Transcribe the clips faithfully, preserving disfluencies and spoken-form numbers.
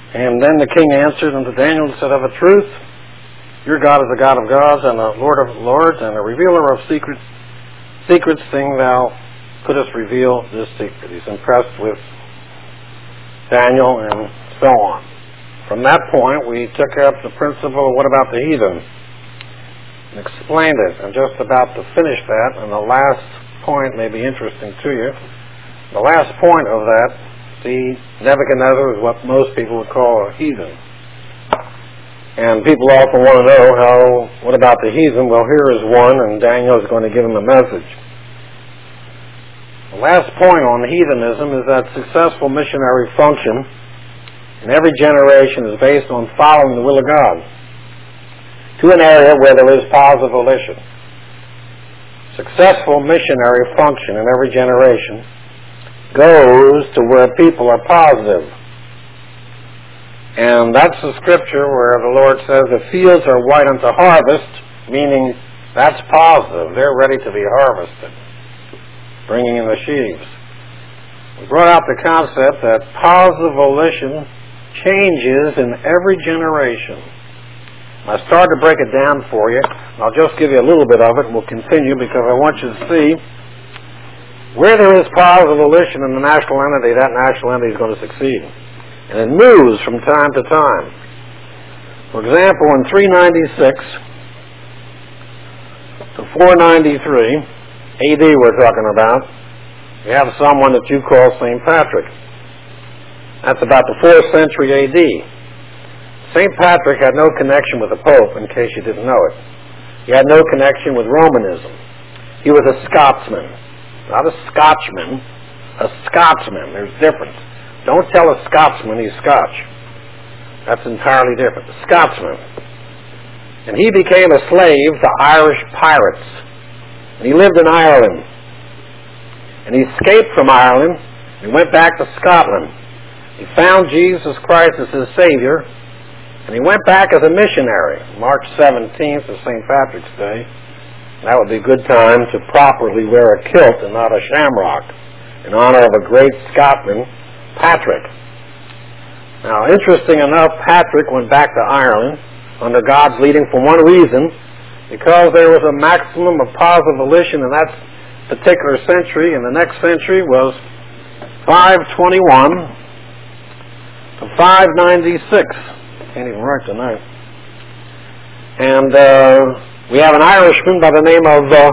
And then the king answered unto Daniel and said, Of a truth, your God is a God of gods and a Lord of lords and a revealer of secrets, secrets thing thou couldst reveal this secret. He's impressed with Daniel and so on. From that point, we took up the principle, what about the heathen? And explained it. I'm just about to finish that, and the last point may be interesting to you. The last point of that, see, Nebuchadnezzar is what most people would call a heathen. And people often want to know how, what about the heathen? Well, here is one, and Daniel is going to give him a message. The last point on heathenism is that successful missionary function in every generation is based on following the will of God to an area where there is positive volition. Successful missionary function in every generation goes to where people are positive. And that's the scripture where the Lord says the fields are white unto harvest, meaning that's positive. They're ready to be harvested, bringing in the sheaves. We brought out the concept that positive volition changes in every generation. I started to break it down for you. I'll just give you a little bit of it, and we'll continue because I want you to see where there is positive volition in the national entity, that national entity is going to succeed. And it moves from time to time. For example, in three ninety-six to four ninety-three A D we're talking about, we have someone that you call Saint Patrick. That's about the fourth century A D. Saint Patrick had no connection with the Pope, in case you didn't know it. He had no connection with Romanism. He was a Scotsman. Not a Scotchman, a Scotsman. There's difference. Don't tell a Scotsman he's Scotch. That's entirely different. A Scotsman. And he became a slave to Irish pirates. And he lived in Ireland. And he escaped from Ireland. He went back to Scotland. He found Jesus Christ as his Savior, and he went back as a missionary. March seventeenth is Saint Patrick's Day. That would be a good time to properly wear a kilt and not a shamrock in honor of a great Scotsman, Patrick. Now, interesting enough, Patrick went back to Ireland under God's leading for one reason, because there was a maximum of positive volition in that particular century, and the next century was five twenty-one to five ninety-six. Can't even write tonight. And uh, we have an Irishman by the name of uh,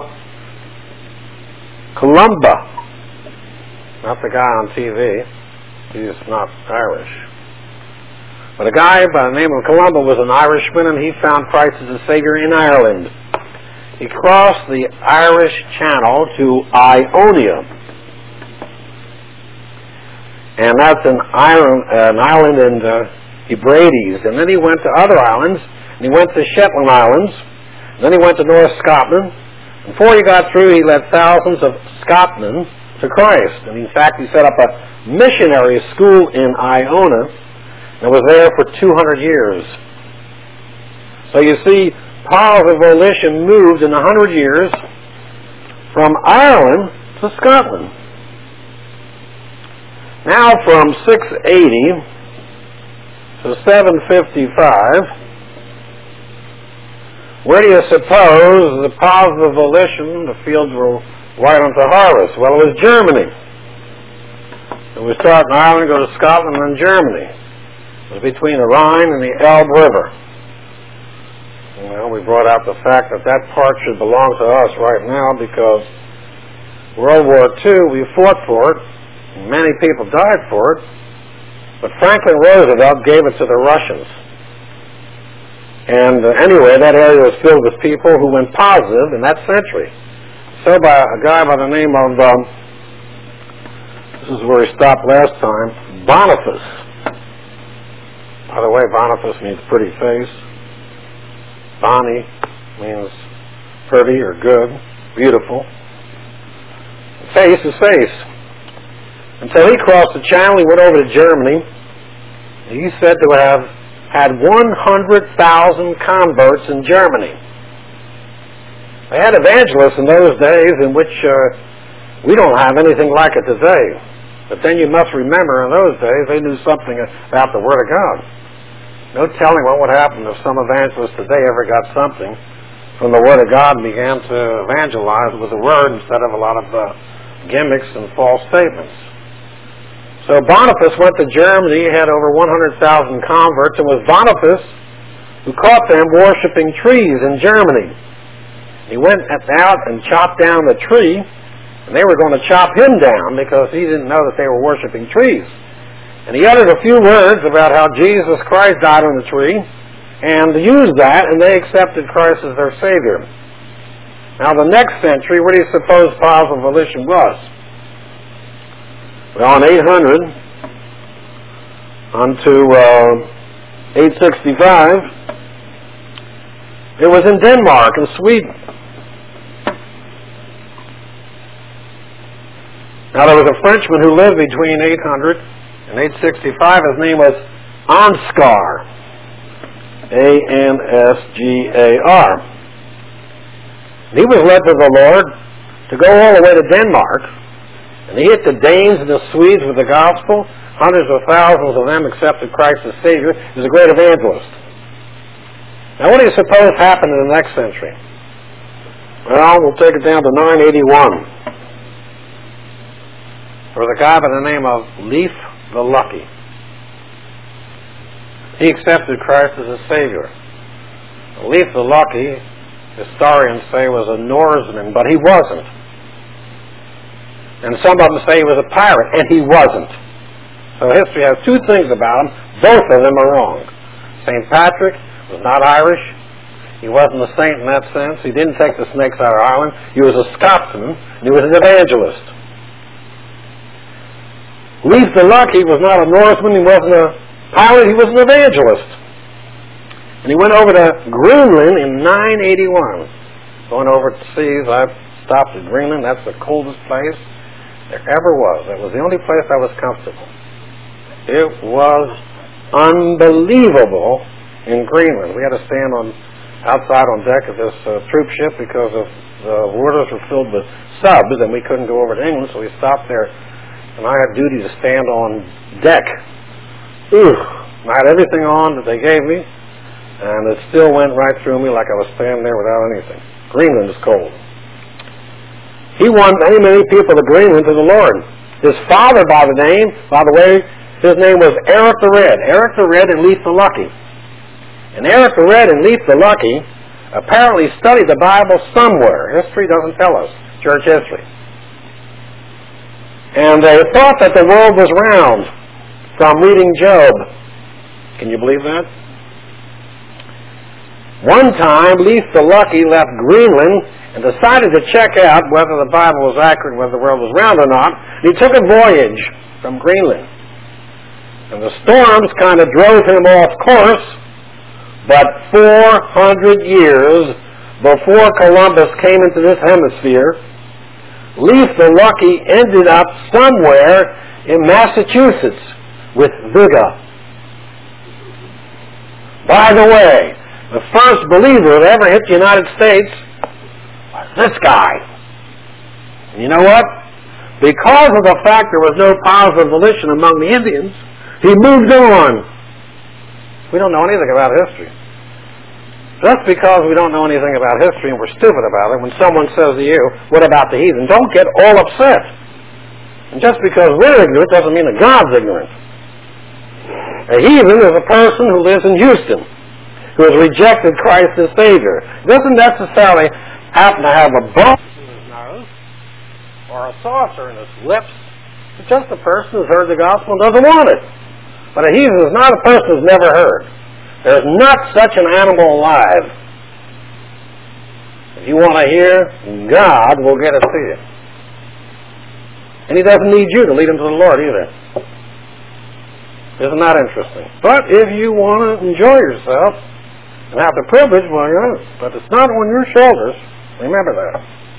Columba. Not the guy on T V. He's not Irish. But a guy by the name of Columba was an Irishman, and he found Christ as a Savior in Ireland. He crossed the Irish Channel to Ionia. And that's an island, uh, an island in the Hebrides. And then he went to other islands. And he went to Shetland Islands. And then he went to North Scotland. Before he got through, he led thousands of Scotmen to Christ. And in fact, he set up a missionary school in Iona and was there for two hundred years. So you see, positive volition moved in one hundred years from Ireland to Scotland. Now from six eighty to seven fifty-five, where do you suppose the positive volition, the fields were white unto harvest? Well, it was Germany. So we start in Ireland, go to Scotland, and then Germany. It was between the Rhine and the Elbe River. Well, we brought out the fact that that part should belong to us right now because World War Two, we fought for it. Many people died for it, but Franklin Roosevelt gave it to the Russians. And uh, anyway, that area was filled with people who went positive in that century. So by a guy by the name of, um, this is where he stopped last time, Boniface. By the way, Boniface means pretty face. Boni means pretty or good, beautiful. Face is face. Until he crossed the channel, he went over to Germany. He's said to have had one hundred thousand converts in Germany. They had evangelists in those days in which uh, we don't have anything like it today. But then you must remember, in those days, they knew something about the Word of God. No telling what would happen if some evangelist today ever got something from the Word of God and began to evangelize with the Word instead of a lot of uh, gimmicks and false statements. So Boniface went to Germany. He had over one hundred thousand converts. It was Boniface who caught them worshiping trees in Germany. He went out and chopped down the tree, and they were going to chop him down because he didn't know that they were worshiping trees. And he uttered a few words about how Jesus Christ died on the tree, and used that, and they accepted Christ as their Savior. Now, the next century, what do you suppose powers of volition was? Well, in eight hundred unto uh, eight sixty-five, it was in Denmark and Sweden. Now, there was a Frenchman who lived between eight hundred and eight sixty-five. His name was Ansgar. A N S G A R. He was led to the Lord to go all the way to Denmark. And he hit the Danes and the Swedes with the gospel. Hundreds of thousands of them accepted Christ as Savior. He was a great evangelist. Now, what do you suppose happened in the next century? Well, we'll take it down to nine eighty-one. There was a guy by the name of Leif the Lucky. He accepted Christ as a Savior. Leif the Lucky, historians say, was a Norseman, but he wasn't. And some of them say he was a pirate, and he wasn't. So history has two things about him. Both of them are wrong. Saint Patrick was not Irish. He wasn't a saint in that sense. He didn't take the snakes out of Ireland. He was a Scotsman, and he was an evangelist. Leif the Lucky was not a Norseman. He wasn't a pirate. He was an evangelist. And he went over to Greenland in nine eighty-one. Going over to seas, I stopped at Greenland. That's the coldest place there ever was. It was the only place I was comfortable. It was unbelievable in Greenland. We had to stand on outside on deck of this uh, troop ship because of the waters were filled with subs, and we couldn't go over to England, so we stopped there. And I had duty to stand on deck. Ooh, I had everything on that they gave me, and it still went right through me like I was standing there without anything. Greenland is cold. He won many, many people to Greenland to the Lord. His father, by the name, by the way, his name was Eric the Red. Eric the Red and Leif the Lucky. And Eric the Red and Leif the Lucky apparently studied the Bible somewhere. History doesn't tell us. Church history. And they thought that the world was round from reading Job. Can you believe that? One time, Leif the Lucky left Greenland and decided to check out whether the Bible was accurate, whether the world was round or not. He took a voyage from Greenland. And the storms kind of drove him off course, but four hundred years before Columbus came into this hemisphere, Leif the Lucky ended up somewhere in Massachusetts with Viga. By the way, the first believer that ever hit the United States was this guy. And you know what? Because of the fact there was no powers of volition among the Indians, he moved on. We don't know anything about history. Just because we don't know anything about history and we're stupid about it, when someone says to you, what about the heathen? Don't get all upset. And just because we're ignorant doesn't mean that God's ignorant. A heathen is a person who lives in Houston, who has rejected Christ as Savior. Doesn't necessarily happen to have a bump in his nose or a saucer in his lips. It's just a person who's heard the gospel and doesn't want it. But a heathen is not a person who's never heard. There's not such an animal alive. If you want to hear, God will get it to you. And He doesn't need you to lead him to the Lord either. Isn't that interesting? But if you want to enjoy yourself and have the privilege, well, you're in it. But it's not on your shoulders. Remember that.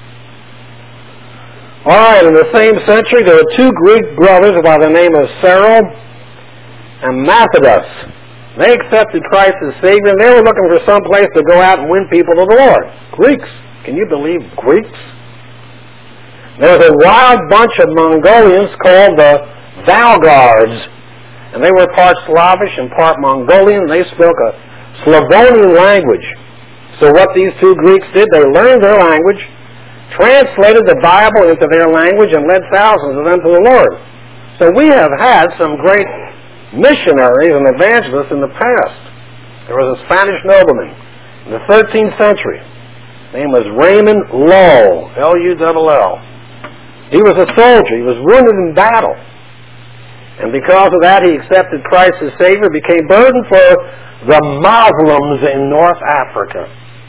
All right, in the same century, there were two Greek brothers by the name of Cyril and Methodius. They accepted Christ as Savior, and they were looking for some place to go out and win people to the Lord. Greeks. Can you believe Greeks? There was a wild bunch of Mongolians called the Valgards, and they were part Slavish and part Mongolian, and they spoke a Slavonian language. So what these two Greeks did, they learned their language, translated the Bible into their language, and led thousands of them to the Lord. So we have had some great missionaries and evangelists in the past. There was a Spanish nobleman in the thirteenth century. His name was Raymond Lull, L U L L. He was a soldier. He was wounded in battle. And because of that, he accepted Christ as Savior, became burden for the Muslims in North Africa.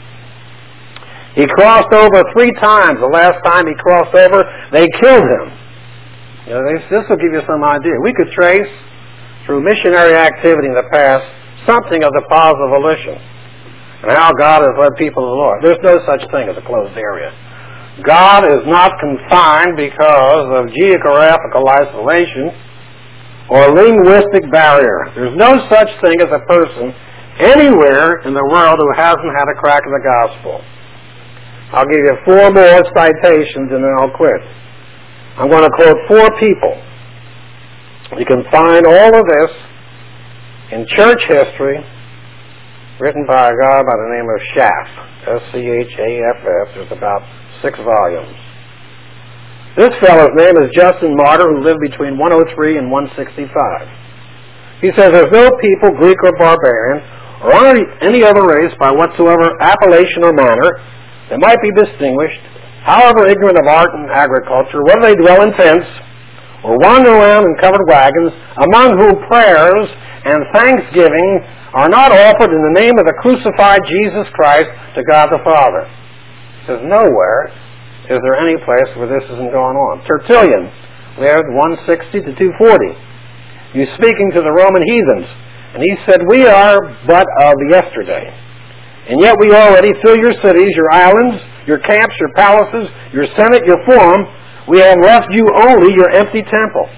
He crossed over three times. The last time he crossed over, they killed him. You know, this will give you some idea. We could trace, through missionary activity in the past, something of the positive volition and how God has led people to the Lord. There's no such thing as a closed area. God is not confined because of geographical isolation or linguistic barrier. There's no such thing as a person anywhere in the world who hasn't had a crack at the gospel. I'll give you four more citations and then I'll quit. I'm going to quote four people. You can find all of this in church history written by a guy by the name of Schaff, S C H A F F. There's about six volumes. This fellow's name is Justin Martyr, who lived between one oh three and one sixty-five. He says there's no people, Greek or barbarian, or any other race by whatsoever appellation or manner that might be distinguished, however ignorant of art and agriculture, whether they dwell in tents or wander around in covered wagons, among whom prayers and thanksgiving are not offered in the name of the crucified Jesus Christ to God the Father. He says nowhere is there any place where this isn't going on. Tertullian lived one sixty to two forty. He was speaking to the Roman heathens, and he said, "We are but of yesterday, and yet we already fill your cities, your islands, your camps, your palaces, your senate, your forum. We have left you only your empty temple."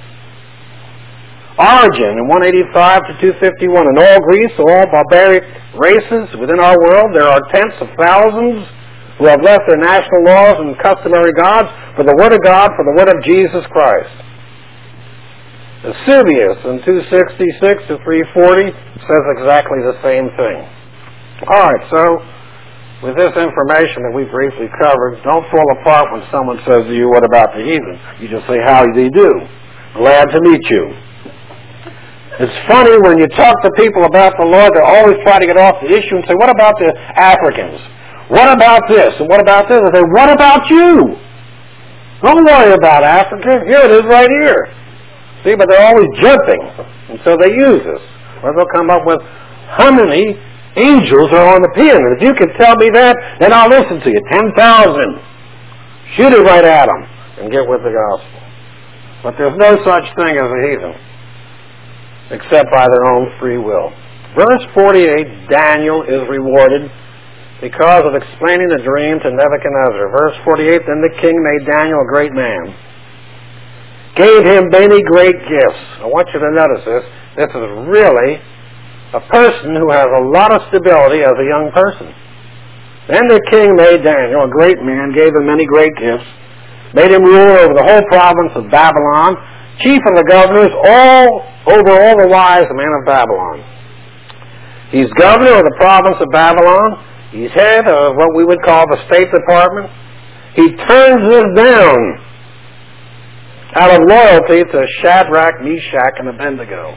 Origen in one eighty-five to two fifty-one. In all Greece, all barbaric races within our world, there are tens of thousands who have left their national laws and customary gods for the Word of God, for the Word of Jesus Christ. Eusebius in two sixty-six to three forty says exactly the same thing. All right, so with this information that we briefly covered, don't fall apart when someone says to you, "What about the heathen?" You just say, "How do you do? Glad to meet you." It's funny when you talk to people about the Lord, they always try to get off the issue and say, "What about the Africans? What about this? And what about this?" I say, "What about you? Don't worry about Africa. Here it is right here." See, but they're always jumping, and so they use this. Or they'll come up with, "How many angels are on the pen? And if you can tell me that, then I'll listen to you. ten thousand. Shoot it right at them and get with the gospel." But there's no such thing as a heathen, except by their own free will. Verse forty-eight, Daniel is rewarded because of explaining the dream to Nebuchadnezzar. Verse forty-eight, then the king made Daniel a great man, gave him many great gifts. I want you to notice this. This is really a person who has a lot of stability as a young person. Then the king made Daniel a great man, gave him many great gifts, made him ruler over the whole province of Babylon, chief of the governors, all over all the wise men of Babylon. He's governor of the province of Babylon. He's head of what we would call the State Department. He turns this down out of loyalty to Shadrach, Meshach, and Abednego.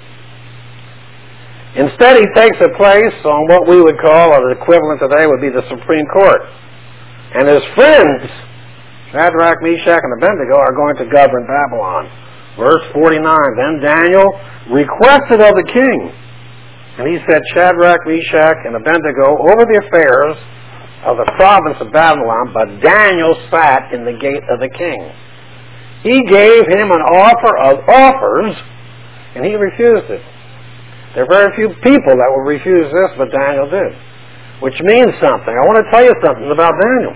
Instead, he takes a place on what we would call, or the equivalent today would be the Supreme Court. And his friends, Shadrach, Meshach, and Abednego, are going to govern Babylon. Verse forty-nine, then Daniel requested of the king, and he set Shadrach, Meshach, and Abednego over the affairs of the province of Babylon, but Daniel sat in the gate of the king. He gave him an offer of offers, and he refused it. There are very few people that will refuse this, but Daniel did, which means something. I want to tell you something about Daniel.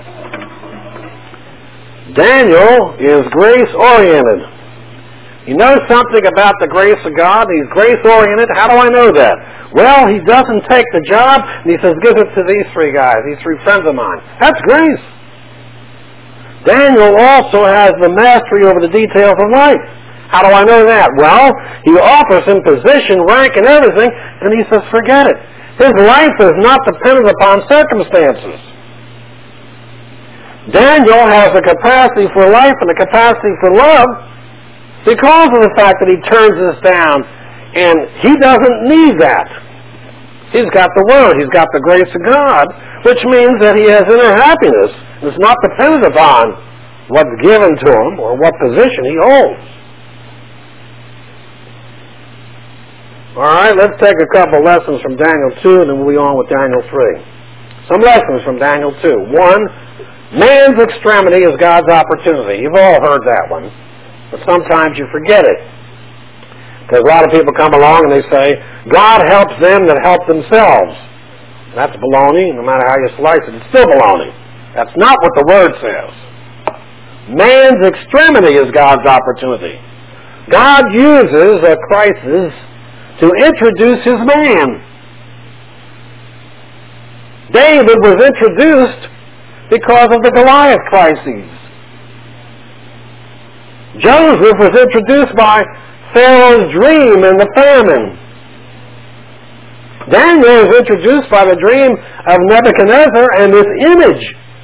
Daniel is grace-oriented. You know something about the grace of God? He's grace-oriented. How do I know that? Well, he doesn't take the job, and he says, give it to these three guys, these three friends of mine. That's grace. Daniel also has the mastery over the details of life. How do I know that? Well, he offers him position, rank, and everything, and he says, forget it. His life is not dependent upon circumstances. Daniel has the capacity for life and the capacity for love because of the fact that he turns this down, and he doesn't need that. He's got the Word. He's got the grace of God, which means that he has inner happiness. It's not dependent upon what's given to him or what position he holds. All right, let's take a couple lessons from Daniel two, and then we'll be on with Daniel three. Some lessons from Daniel two. One, man's extremity is God's opportunity. You've all heard that one, but sometimes you forget it. Because a lot of people come along and they say, God helps them that help themselves. That's baloney. No matter how you slice it, it's still baloney. That's not what the Word says. Man's extremity is God's opportunity. God uses a crisis to introduce his man. David was introduced because of the Goliath crises. Joseph was introduced by Pharaoh's dream and the famine. Daniel was introduced by the dream of Nebuchadnezzar and this image.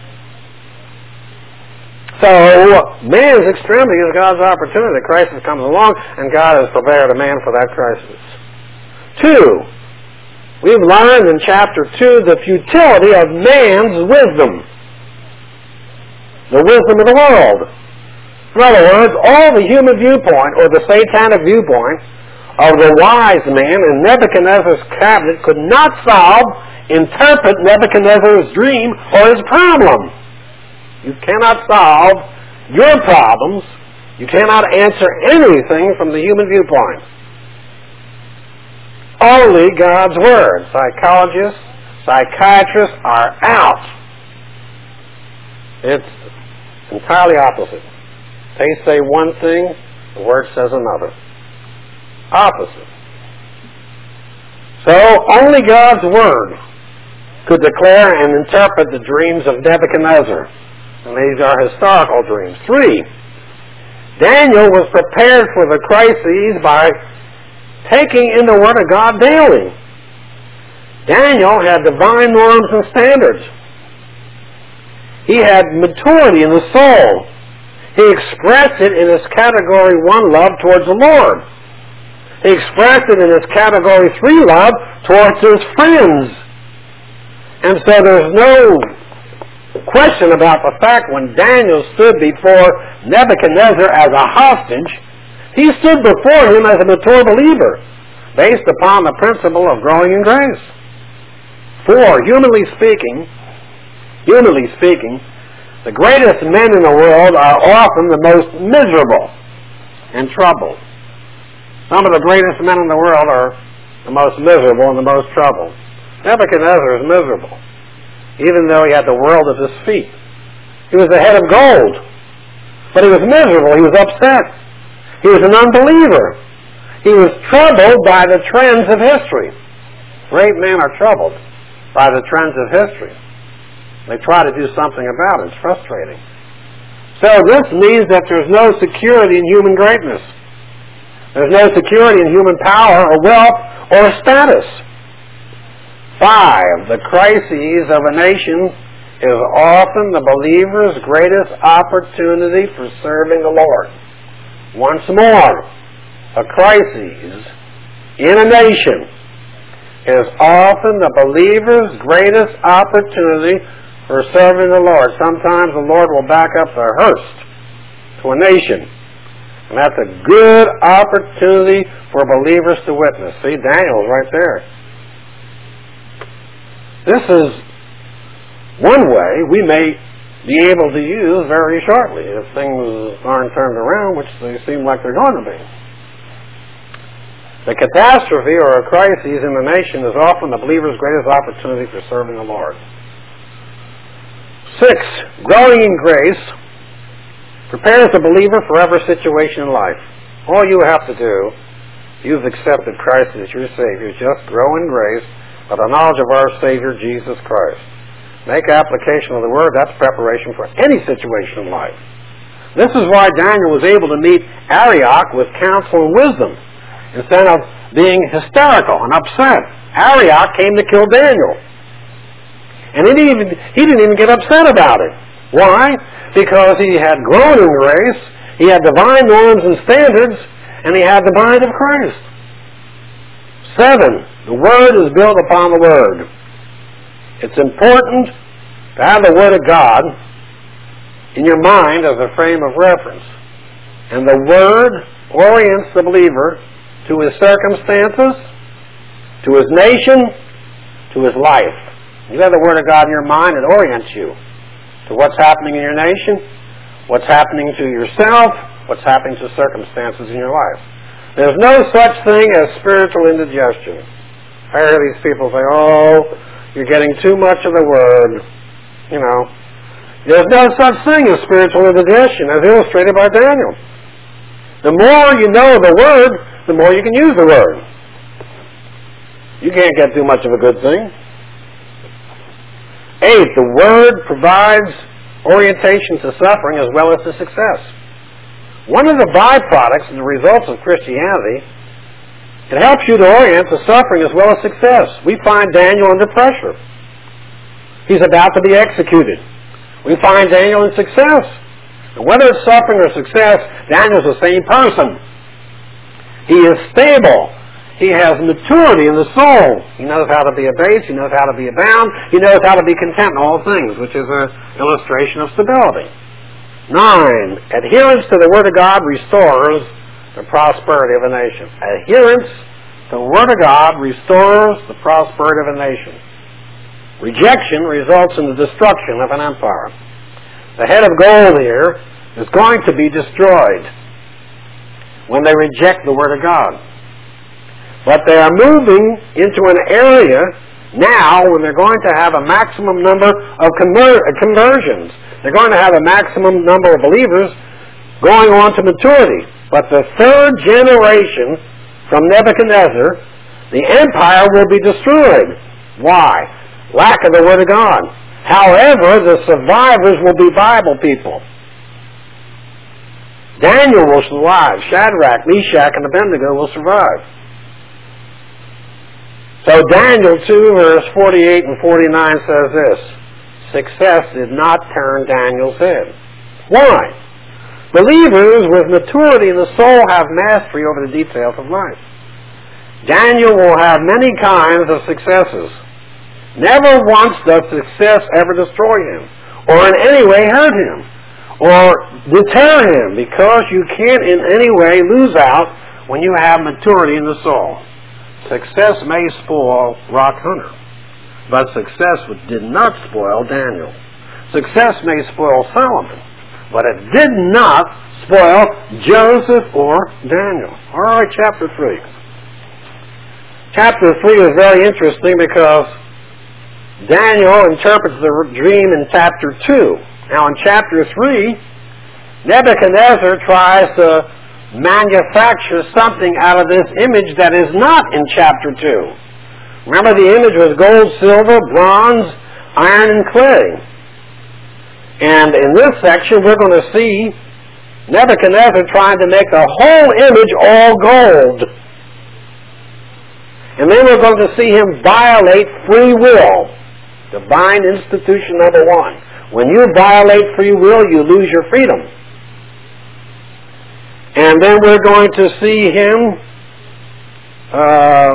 So, man's extremity is God's opportunity. The crisis comes along, and God has prepared a man for that crisis. Two, we've learned in chapter two the futility of man's wisdom. The wisdom of the world. In other words, all the human viewpoint, or the satanic viewpoint, of the wise man in Nebuchadnezzar's cabinet could not solve, interpret Nebuchadnezzar's dream or his problem. You cannot solve your problems. You cannot answer anything from the human viewpoint. Only God's Word. Psychologists, psychiatrists are out. It's entirely opposite. They say one thing, the Word says another. Opposite. So only God's Word could declare and interpret the dreams of Nebuchadnezzar. And these are historical dreams. Three, Daniel was prepared for the crises by taking in the Word of God daily. Daniel had divine norms and standards. He had maturity in the soul. He expressed it in his category one love towards the Lord. He expressed it in his category three love towards his friends. And so there's no question about the fact when Daniel stood before Nebuchadnezzar as a hostage, he stood before him as a mature believer based upon the principle of growing in grace. For, humanly speaking, humanly speaking, the greatest men in the world are often the most miserable and troubled. Some of the greatest men in the world are the most miserable and the most troubled. Nebuchadnezzar is miserable, even though he had the world at his feet. He was the head of gold, but he was miserable. He was upset. He was an unbeliever. He was troubled by the trends of history. Great men are troubled by the trends of history. They try to do something about it. It's frustrating. So this means that there's no security in human greatness. There's no security in human power or wealth or status. Five, the crises of a nation is often the believer's greatest opportunity for serving the Lord. Once more, a crisis in a nation is often the believer's greatest opportunity for serving the Lord. Sometimes the Lord will back up the hearse to a nation. And that's a good opportunity for believers to witness. See, Daniel's right there. This is one way we may be able to use very shortly if things aren't turned around, which they seem like they're going to be. The catastrophe or a crisis in the nation is often the believer's greatest opportunity for serving the Lord. Six, growing in grace prepares the believer for every situation in life. All you have to do, you've accepted Christ as your Savior, just grow in grace by the knowledge of our Savior, Jesus Christ. Make application of the Word. That's preparation for any situation in life. This is why Daniel was able to meet Arioch with counsel and wisdom instead of being hysterical and upset. Arioch came to kill Daniel. And he didn't even, he didn't even get upset about it. Why? Because he had grown in grace, he had divine norms and standards, and he had the mind of Christ. Seven, the Word is built upon the Word. It's important to have the Word of God in your mind as a frame of reference. And the Word orients the believer to his circumstances, to his nation, to his life. You have the Word of God in your mind, it orients you to what's happening in your nation, what's happening to yourself, what's happening to circumstances in your life. There's no such thing as spiritual indigestion. I hear these people say, oh, you're getting too much of the Word. You know, there's no such thing as spiritual indigestion, as illustrated by Daniel. The more you know the Word, the more you can use the Word. You can't get too much of a good thing. Eight, the Word provides orientation to suffering as well as to success. One of the byproducts and the results of Christianity, it helps you to orient to suffering as well as success. We find Daniel under pressure. He's about to be executed. We find Daniel in success. And whether it's suffering or success, Daniel's the same person. He is stable. He has maturity in the soul. He knows how to be abased. He knows how to be abound. He knows how to be content in all things, which is an illustration of stability. Nine, adherence to the Word of God restores the prosperity of a nation. Adherence to the Word of God restores the prosperity of a nation. Rejection results in the destruction of an empire. The head of gold here is going to be destroyed when they reject the Word of God. But they are moving into an area now when they're going to have a maximum number of conver- conversions. They're going to have a maximum number of believers going on to maturity. But the third generation from Nebuchadnezzar, the empire will be destroyed. Why? Lack of the Word of God. However, the survivors will be Bible people. Daniel will survive. Shadrach, Meshach, and Abednego will survive. So Daniel two, verse forty-eight and forty-nine says this, success did not turn Daniel's head. Why? Believers with maturity in the soul have mastery over the details of life. Daniel will have many kinds of successes. Never once does success ever destroy him, or in any way hurt him, or deter him, because you can't in any way lose out when you have maturity in the soul. Success may spoil Rock Hunter, but success did not spoil Daniel. Success may spoil Solomon, but it did not spoil Joseph or Daniel. All right, chapter three. Chapter three is very interesting because Daniel interprets the dream in chapter two. Now in chapter three, Nebuchadnezzar tries to manufacture something out of this image that is not in chapter two. Remember, the image was gold, silver, bronze, iron, and clay. And in this section, we're going to see Nebuchadnezzar trying to make the whole image all gold. And then we're going to see him violate free will. Divine institution number one. When you violate free will, you lose your freedom. And then we're going to see him uh,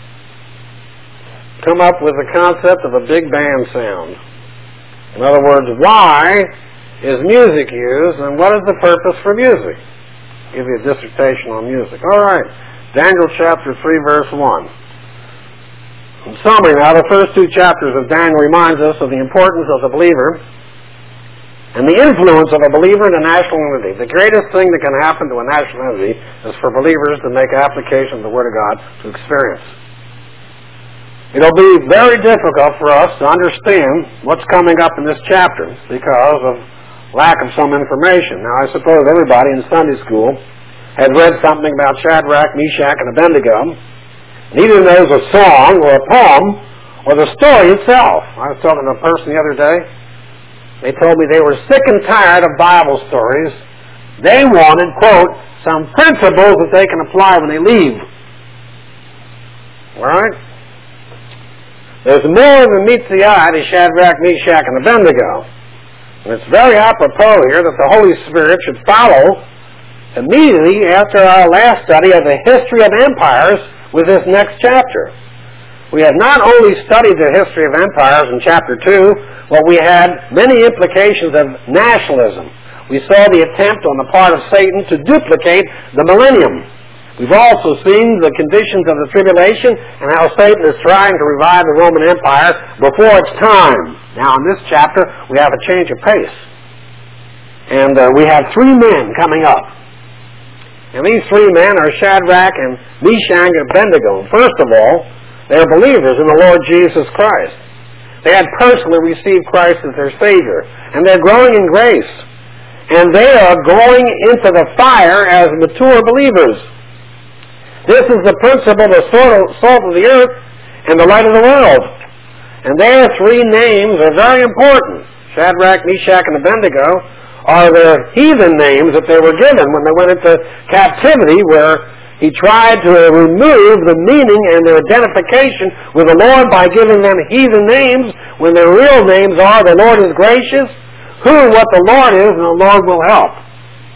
come up with the concept of a big band sound. In other words, why is music used, and what is the purpose for music? I'll give you a dissertation on music. All right, Daniel chapter three, verse one. In summary now, the first two chapters of Daniel reminds us of the importance of the believer and the influence of a believer in a national unity. The greatest thing that can happen to a national unity is for believers to make application of the Word of God to experience. It'll be very difficult for us to understand what's coming up in this chapter because of lack of some information. Now, I suppose everybody in Sunday school had read something about Shadrach, Meshach, and Abednego. Neither knows a song or a poem or the story itself. I was talking to a person the other day. They told me they were sick and tired of Bible stories They wanted, quote, some principles that they can apply when they leave. All right? There's more than meets the eye to Shadrach, Meshach, and Abednego. And it's very apropos here that the Holy Spirit should follow immediately after our last study of the history of empires with this next chapter. We have not only studied the history of empires in chapter two, but we had many implications of nationalism. We saw the attempt on the part of Satan to duplicate the millennium. We've also seen the conditions of the tribulation and how Satan is trying to revive the Roman Empire before its time. Now in this chapter, we have a change of pace. And uh, we have three men coming up. And these three men are Shadrach and Meshach and Abednego. First of all, they are believers in the Lord Jesus Christ. They had personally received Christ as their Savior. And they're growing in grace. And they are going into the fire as mature believers. This is the principle, the salt of the earth and the light of the world. And their three names are very important. Shadrach, Meshach, and Abednego are their heathen names that they were given when they went into captivity, where he tried to remove the meaning and their identification with the Lord by giving them heathen names when their real names are the Lord is gracious, who and what the Lord is, and the Lord will help.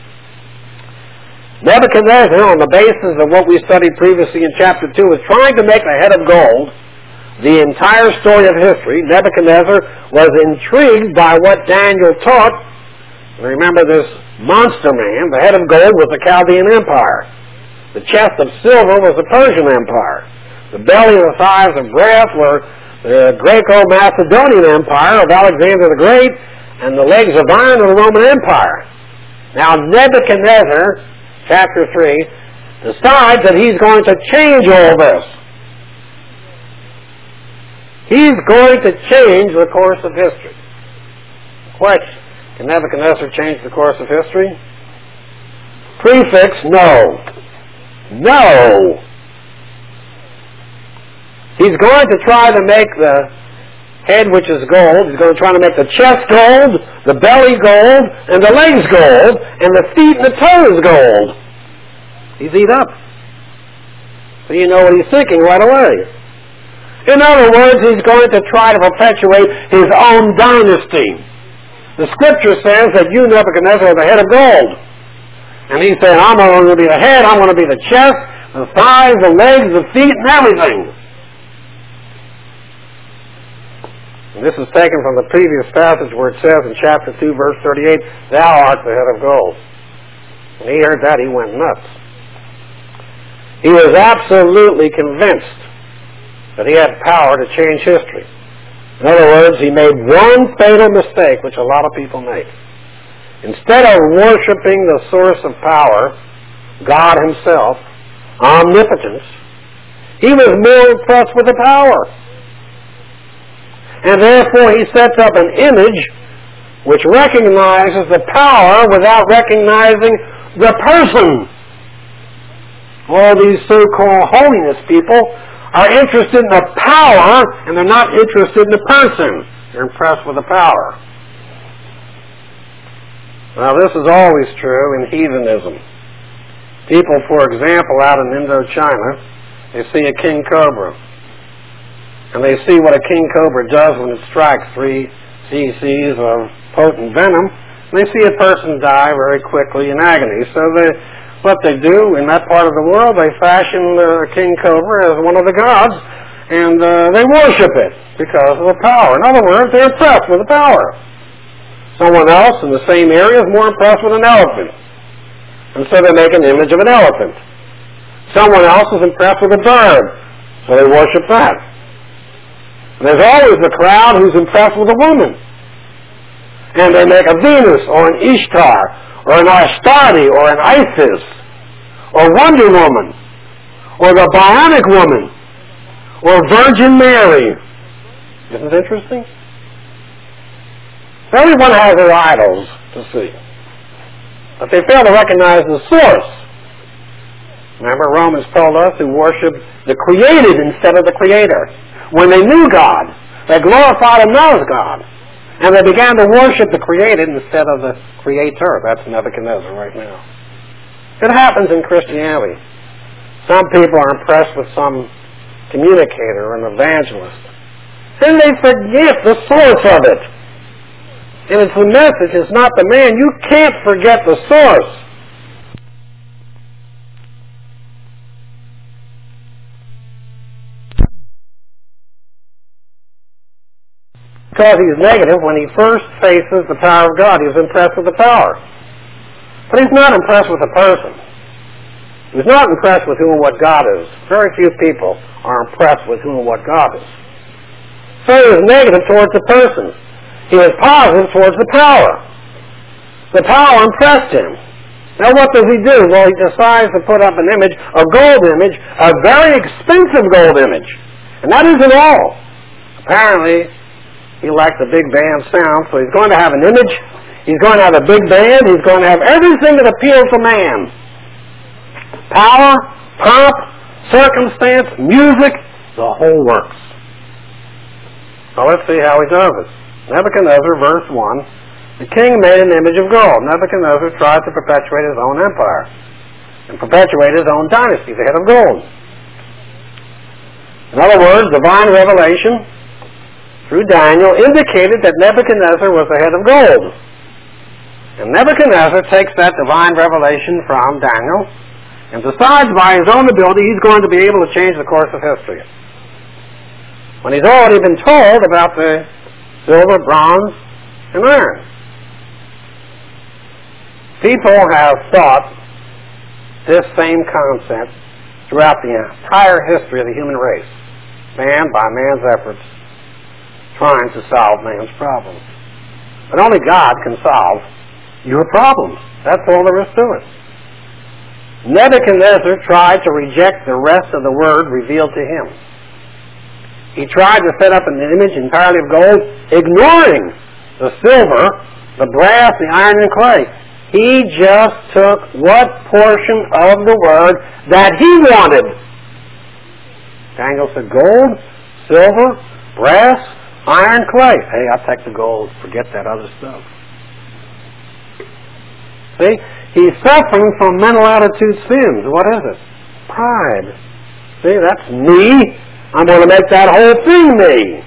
Nebuchadnezzar, on the basis of what we studied previously in chapter two, was trying to make the head of gold the entire story of history. Nebuchadnezzar was intrigued by what Daniel taught. Remember, this monster man, the head of gold, was the Chaldean Empire. The chest of silver was the Persian Empire. The belly and the thighs of brass were the Greco-Macedonian Empire of Alexander the Great, and the legs of iron of the Roman Empire. Now Nebuchadnezzar, chapter three, decides that he's going to change all this. He's going to change the course of history. Question: can Nebuchadnezzar change the course of history? Prefix: no. No. He's going to try to make the head, which is gold, he's going to try to make the chest gold, the belly gold, and the legs gold, and the feet and the toes gold. He's eat up. So you know what he's thinking right away. In other words, he's going to try to perpetuate his own dynasty. The scripture says that you, Nebuchadnezzar, are the head of gold. And he's saying, I'm not going to be the head, I'm going to be the chest, the thighs, the legs, the feet, and everything. And this is taken from the previous passage where it says in chapter two, verse thirty-eight, thou art the head of gold. When he heard that, he went nuts. He was absolutely convinced that he had power to change history. In other words, he made one fatal mistake, which a lot of people make. Instead of worshiping the source of power, God himself, omnipotence, he was more impressed with the power. And therefore he sets up an image which recognizes the power without recognizing the person. All these so-called holiness people are interested in the power, and they're not interested in the person. They're impressed with the power. Now, this is always true in heathenism. People, for example, out in Indochina, they see a king cobra. And they see what a king cobra does when it strikes three cc's of potent venom. And they see a person die very quickly in agony. So they, what they do in that part of the world, they fashion the king cobra as one of the gods, and uh, they worship it because of the power. In other words, they're impressed with the power. Someone else in the same area is more impressed with an elephant. And so they make an image of an elephant. Someone else is impressed with a bird, so they worship that. And there's always the crowd who's impressed with a woman. And they make a Venus or an Ishtar or an Astarte or an Isis or Wonder Woman or the Bionic Woman or Virgin Mary. Isn't it interesting? Everyone has their idols to see. But they fail to recognize the source. Remember, Romans told us who worship the created instead of the creator. When they knew God, they glorified him not as God. And they began to worship the created instead of the creator. That's Nebuchadnezzar right now. It happens in Christianity. Some people are impressed with some communicator, an evangelist. Then they forget the source of it. And it's the message, it's not the man. You can't forget the source. Because he's negative when he first faces the power of God. He's impressed with the power. But he's not impressed with the person. He's not impressed with who and what God is. Very few people are impressed with who and what God is. So he is negative towards the person. He is positive towards the power. The power impressed him. Now what does he do? Well, he decides to put up an image, a gold image, a very expensive gold image. And that isn't all. Apparently, he likes the big band sound, so he's going to have an image, he's going to have a big band, he's going to have everything that appeals to man. Power, pomp, circumstance, music, the whole works. So let's see how he does it. Nebuchadnezzar, verse one, the king made an image of gold. Nebuchadnezzar tried to perpetuate his own empire and perpetuate his own dynasty, the head of gold. In other words, divine revelation through Daniel indicated that Nebuchadnezzar was the head of gold. And Nebuchadnezzar takes that divine revelation from Daniel and decides by his own ability he's going to be able to change the course of history. When he's already been told about the silver, bronze, and iron. People have thought this same concept throughout the entire history of the human race. Man, by man's efforts, trying to solve man's problems. But only God can solve your problems. That's all there is to it. Nebuchadnezzar tried to reject the rest of the word revealed to him. He tried to set up an image entirely of gold, ignoring the silver, the brass, the iron, and clay. He just took what portion of the word that he wanted. Daniel said, gold, silver, brass, iron, clay. Hey, I'll take the gold. Forget that other stuff. See? He's suffering from mental attitude sins. What is it? Pride. See, that's me. I'm going to make that whole thing me.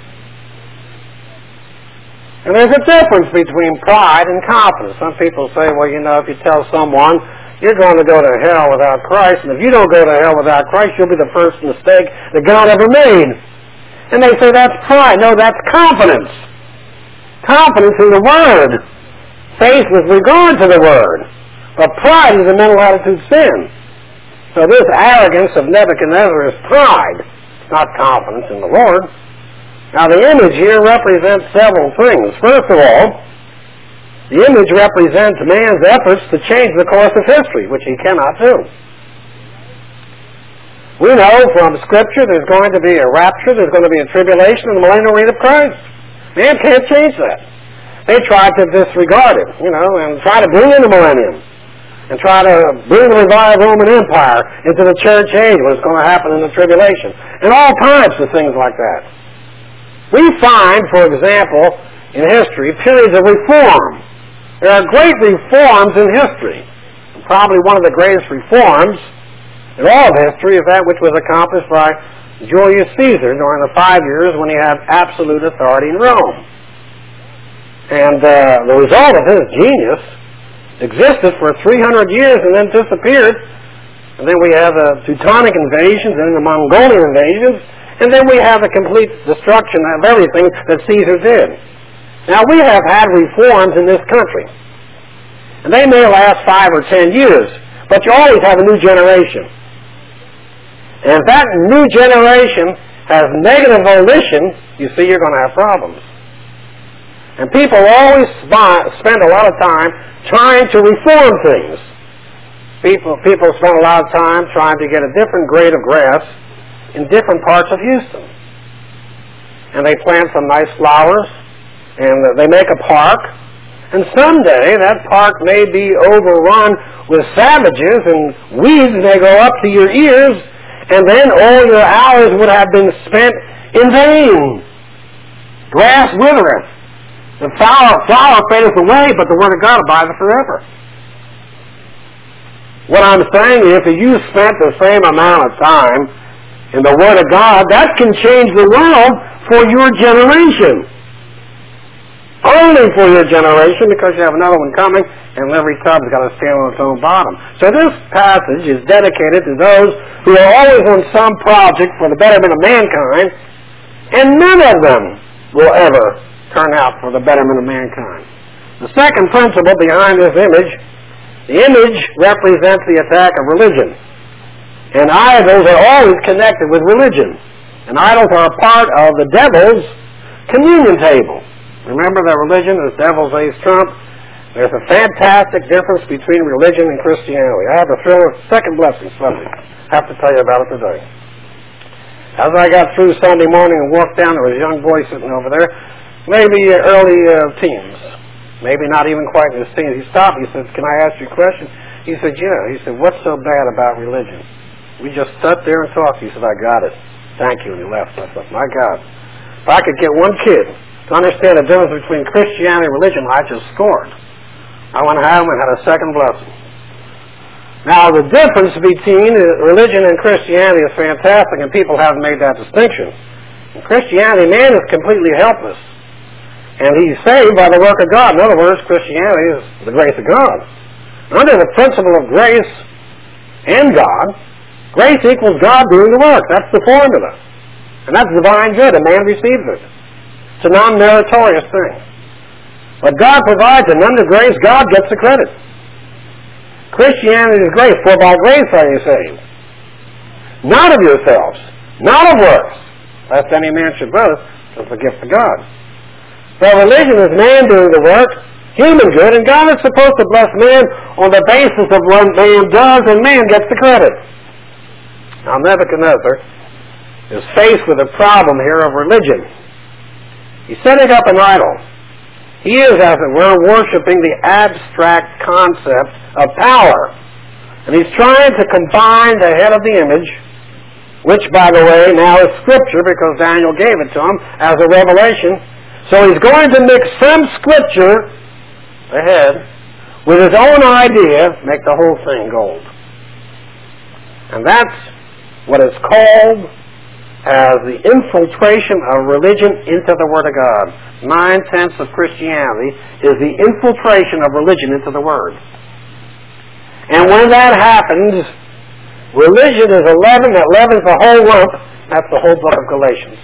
And there's a difference between pride and confidence. Some people say, well, you know, if you tell someone you're going to go to hell without Christ, and if you don't go to hell without Christ, you'll be the first mistake that God ever made. And they say that's pride. No, that's confidence. Confidence in the Word. Faith with regard to the Word. But pride is a mental attitude sin. So this arrogance of Nebuchadnezzar is pride, not confidence in the Lord. Now the image here represents several things. First of all, the image represents man's efforts to change the course of history, which he cannot do. We know from Scripture there's going to be a rapture, there's going to be a tribulation, and the millennial reign of Christ. Man can't change that. They tried to disregard it, you know, and try to bring in the millennium, and try to bring the revived Roman Empire into the church age, what's going to happen in the tribulation, and all types of things like that. We find, for example, in history, periods of reform. There are great reforms in history. And probably one of the greatest reforms in all of history is that which was accomplished by Julius Caesar during the five years when he had absolute authority in Rome. And uh, the result of his genius existed for three hundred years and then disappeared. And then we have the Teutonic invasions and then the Mongolian invasions. And then we have the complete destruction of everything that Caesar did. Now we have had reforms in this country. And they may last five or ten years. But you always have a new generation. And if that new generation has negative volition, you see you're going to have problems. And people always spend a lot of time trying to reform things. People, people spend a lot of time trying to get a different grade of grass in different parts of Houston. And they plant some nice flowers, and they make a park, and someday that park may be overrun with savages, and weeds may go up to your ears, and then all your hours would have been spent in vain. Grass withereth, The flower, flower fadeth away, but the Word of God abideth forever. What I'm saying is, if you spent the same amount of time in the Word of God, that can change the world for your generation. Only for your generation, because you have another one coming, and every tub's got to stand on its own bottom. So this passage is dedicated to those who are always on some project for the betterment of mankind, and none of them will ever turn out for the betterment of mankind. The second principle behind this image, the image represents the attack of religion. And idols are always connected with religion. And idols are a part of the devil's communion table. Remember that religion is devil's ace trump? There's a fantastic difference between religion and Christianity. I have the thrill of second blessing Sunday. I have to tell you about it today. As I got through Sunday morning and walked down, there was a young boy sitting over there, maybe early uh, teens, maybe not even quite in his teens. He stopped. He said, "Can I ask you a question?" He said, "Yeah." He said, "What's so bad about religion?" We just sat there and talked. He said, "I got it. Thank you." And he left. I thought, my God, if I could get one kid to understand the difference between Christianity and religion, I just scored. I went home and had a second blessing. Now, the difference between religion and Christianity is fantastic, and people haven't made that distinction. In Christianity, man is completely helpless, and he's saved by the work of God. In other words, Christianity is the grace of God. Under the principle of grace and God, grace equals God doing the work. That's the formula. And that's divine good, and man receives it. It's a non-meritorious thing. But God provides, and under grace, God gets the credit. Christianity is grace, for by grace are you saved. Not of yourselves, not of works, lest any man should boast, it's the gift of God. So religion is man doing the work, human good, and God is supposed to bless man on the basis of what man does, and man gets the credit. Now Nebuchadnezzar is faced with a problem here of religion. He's setting up an idol. He is, as it were, worshiping the abstract concept of power. And he's trying to combine the head of the image, which, by the way, now is Scripture because Daniel gave it to him as a revelation. So he's going to mix some Scripture, the head, with his own idea, make the whole thing gold. And that's what is called as the infiltration of religion into the Word of God. Nine-tenths of Christianity is the infiltration of religion into the Word. And when that happens, religion is a leaven that leavens the whole lump. That's the whole book of Galatians.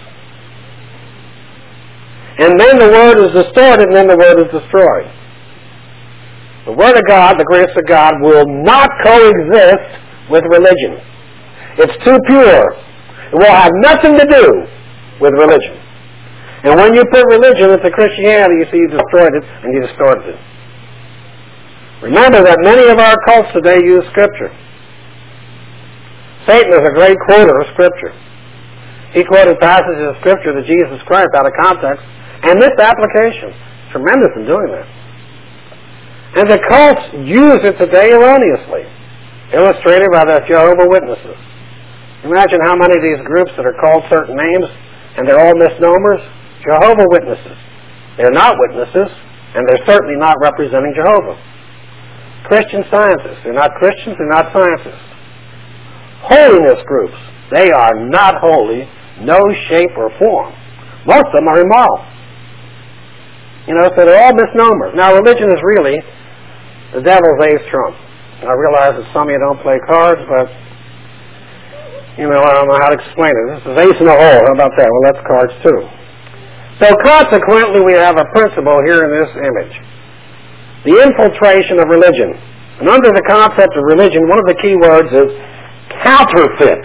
And then the Word is distorted, and then the Word is destroyed. The Word of God, the grace of God, will not coexist with religion. It's too pure. It will have nothing to do with religion. And when you put religion into Christianity, you see you destroyed it and you distorted it. Remember that many of our cults today use Scripture. Satan is a great quoter of Scripture. He quoted passages of Scripture to Jesus Christ out of context and missed application. Tremendous in doing that. And the cults use it today erroneously, illustrated by the Jehovah's Witnesses. Imagine how many of these groups that are called certain names, and they're all misnomers. Jehovah's Witnesses. They're not witnesses, and they're certainly not representing Jehovah. Christian Scientists. They're not Christians, they're not scientists. Holiness groups. They are not holy, no shape or form. Most of them are immoral. You know, so they're all misnomers. Now, religion is really the devil's ace trump. I realize that some of you don't play cards, but you know, I don't know how to explain it. This is ace in the hole. How about that? Well, that's cards too. So consequently, we have a principle here in this image. The infiltration of religion. And under the concept of religion, one of the key words is counterfeit.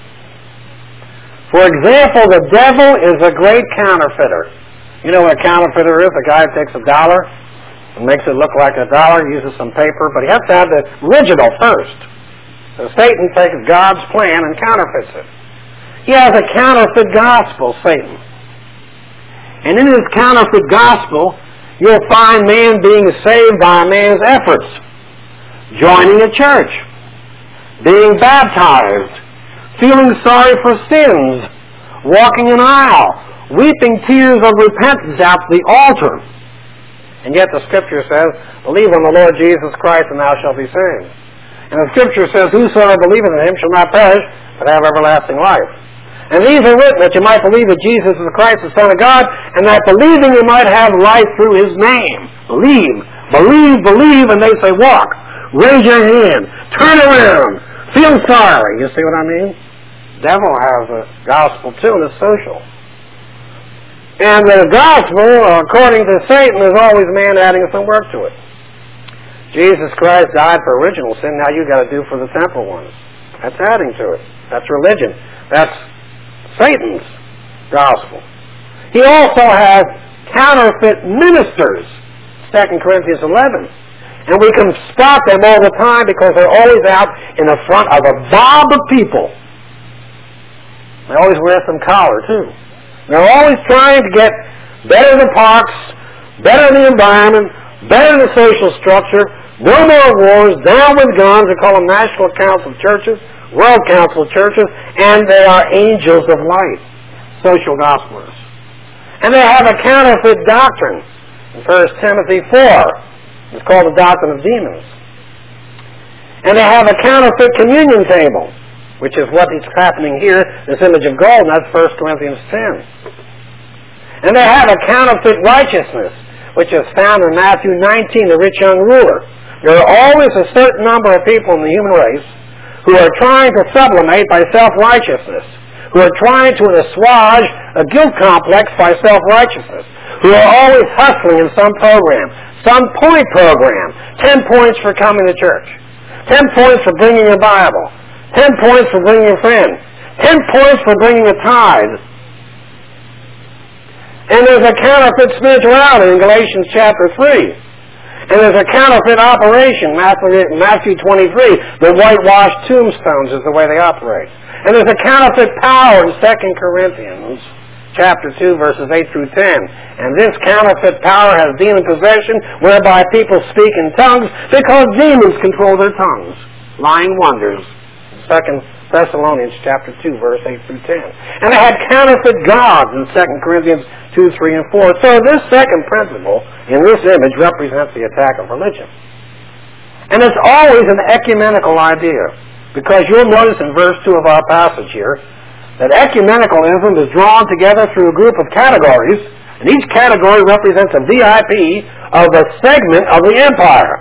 For example, the devil is a great counterfeiter. You know what a counterfeiter is? A guy who takes a dollar and makes it look like a dollar, uses some paper, but he has to have the original first. So Satan takes God's plan and counterfeits it. He has a counterfeit gospel, Satan. And in his counterfeit gospel, you'll find man being saved by man's efforts, joining a church, being baptized, feeling sorry for sins, walking an aisle, weeping tears of repentance at the altar, And yet the Scripture says, believe on the Lord Jesus Christ and thou shalt be saved. And the Scripture says, whosoever believeth in him shall not perish, but have everlasting life. And these are written that you might believe that Jesus is Christ, the Son of God, and that believing you might have life through his name. Believe, believe, believe, and they say walk. Raise your hand. Turn around. Feel sorry. You see what I mean? The devil has a gospel too, and it's social. And the gospel, according to Satan, is always man adding some work to it. Jesus Christ died for original sin. Now you got to do for the temporal ones. That's adding to it. That's religion. That's Satan's gospel. He also has counterfeit ministers. Second Corinthians eleven. And we can spot them all the time because they're always out in the front of a mob of people. They always wear some collar, too. They're always trying to get better the parks, better the environment, better the social structure, no more wars, down with guns. They call them National Council of Churches, World Council of Churches, and they are angels of light, social gospelers. And they have a counterfeit doctrine. In First Timothy four, it's called the doctrine of demons. And they have a counterfeit communion table, which is what is happening here, this image of gold, and that's First Corinthians ten. And they have a counterfeit righteousness, which is found in Matthew nineteen, the rich young ruler. There are always a certain number of people in the human race who are trying to sublimate by self-righteousness, who are trying to assuage a guilt complex by self-righteousness, who are always hustling in some program, some point program, ten points for coming to church, ten points for bringing a Bible, ten points for bringing a friend, ten points for bringing a tithe. And there's a counterfeit spirituality in Galatians chapter three. And there's a counterfeit operation, Matthew twenty-three. The whitewashed tombstones is the way they operate. And there's a counterfeit power in Second Corinthians chapter two, verses eight through ten. And this counterfeit power has demon possession, whereby people speak in tongues because demons control their tongues. Lying wonders. Second Thessalonians chapter two, verse eight through ten. And they had counterfeit gods in Second Corinthians two, three, and four. So this second principle in this image represents the attack of religion. And it's always an ecumenical idea, because you'll notice in verse two of our passage here that ecumenicalism is drawn together through a group of categories, and each category represents a V I P of a segment of the empire.